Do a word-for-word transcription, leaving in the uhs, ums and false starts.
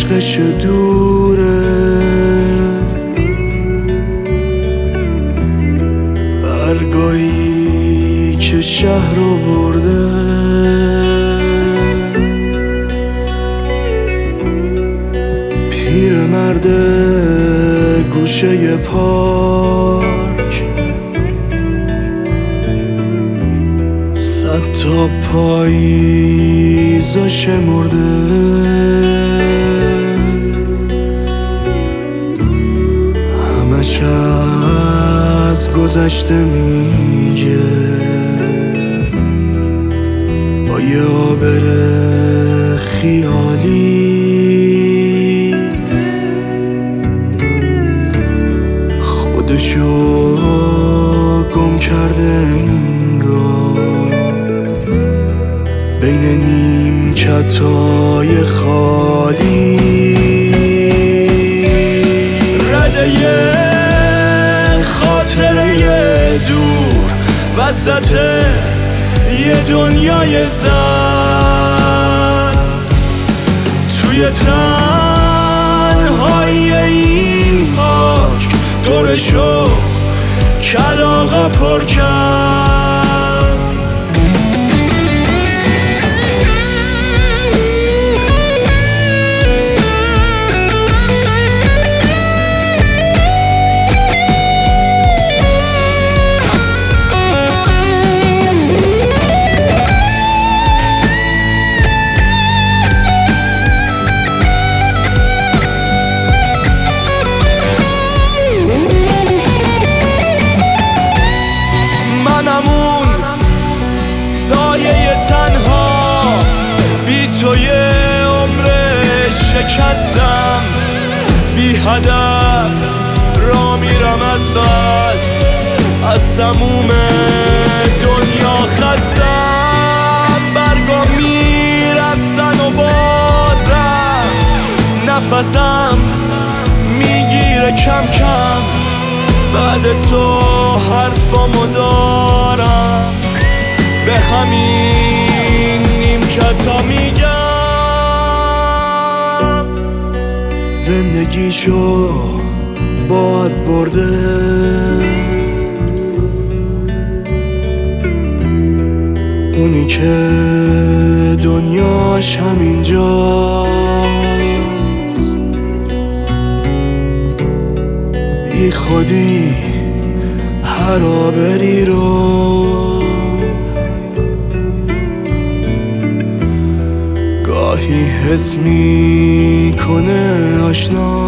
عشقش دوره، برگاهی که شهر رو برده، پیرمرد گوشه پارک، صد تا پاییزا شمرده، همش از گذشته میگه با یه آبر خیالی، خودشو گم کرده انگار بین نیمکتای خالی. رده خاطره دور وسط یه دنیای زن، توی تنهایی این پاک دورشو کلاغا پر کرد. منمون سایه تنها بی تو یه عمر شکستم، بی هدف را میرم از بس، از تموم دنیا خستم. برگا میرفتن و بازم نفسم میگیره کم کم، بعد تو حرفامو دارم به همین نیمکتا میگم. زندگیشو باد برده، اونی که دنیاش همینجاست، بی خودی هر آبری رو گاهی حس میکنه آشنا،